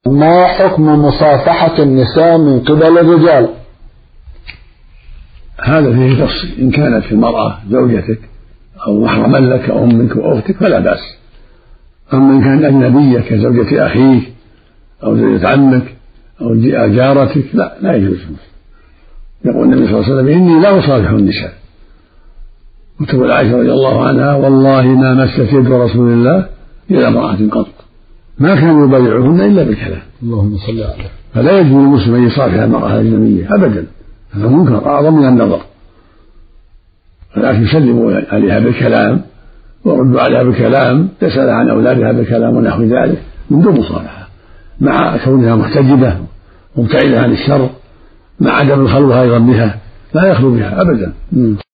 ما حكم مصافحة النساء من قبل الرجال؟ هذا فيه تفصيل. إن كانت المرأة زوجتك أو محرما لك أمك وأختك فلا بأس. أما إن كانت أجنبية كزوجة أخيك أو زوجة عمك أو جارتك لا يجوز. يقول النبي صلى الله عليه وسلم: إني لا أصافح النساء. وتقول عائشة رضي الله عنها: والله ما مست يد رسول الله إلى امرأة قط، ما كان يبايعهن إلا بالكلام. اللهم صل عليه. فلا يجوز للمسلم أن يصافح المرأة الأجنبية أبدا، هذا منكر أعظم من النظر. ولكن يسلموا عليها بالكلام وردوا عليها بالكلام، تسأل عن أولادها بالكلام ونحو ذلك من دون مصافحة، مع كونها محتجبة مبتعدة عن الشر، مع عدم الخلوة أيضا بها، لا يخلو بها أبدا.